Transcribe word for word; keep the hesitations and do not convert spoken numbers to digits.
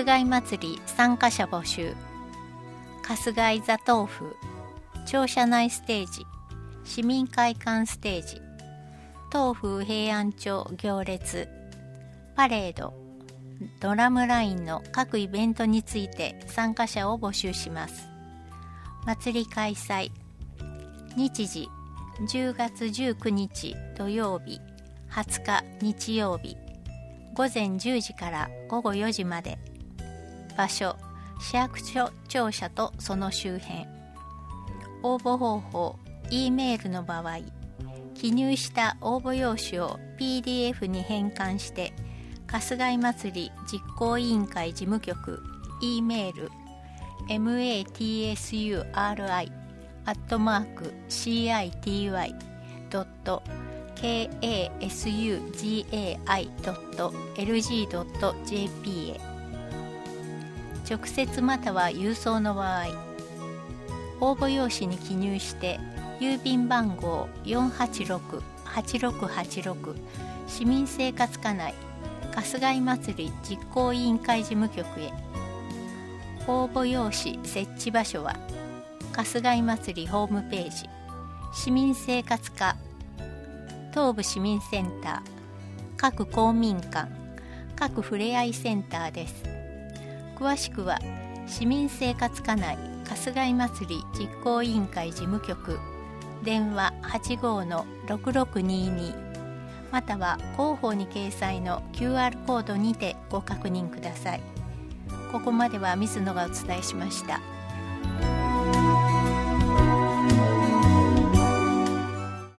春日井祭り参加者募集。春日井座豆腐、庁舎内ステージ、市民会館ステージ、東風平安町行列、パレード、ドラムラインの各イベントについて参加者を募集します。祭り開催日時じゅうがつじゅうくにち土曜日、はつか日曜日、ごぜんじゅうじからごごよじまで。場所、市役所庁舎とその周辺。応募方法、E メールの場合、記入した応募用紙を ピーディーエフ に変換して春日井祭り実行委員会事務局 E メール マツリ アットマーク シーアイティーワイ ドット ケーエーエスユージーエーアイ ドット エルジー ドット ジェーピー へ。直接または郵送の場合、応募用紙に記入して郵便番号 よんはちろく はちろくはちろく 市民生活課内春日井祭り実行委員会事務局へ。応募用紙設置場所は春日井祭りホームページ、市民生活課、東部市民センター、各公民館、各ふれあいセンターです。詳しくは市民生活課内春日井祭り実行委員会事務局、電話 はちごのろくろくにーにー または広報に掲載の キューアール コードにてご確認ください。ここまでは水野がお伝えしました。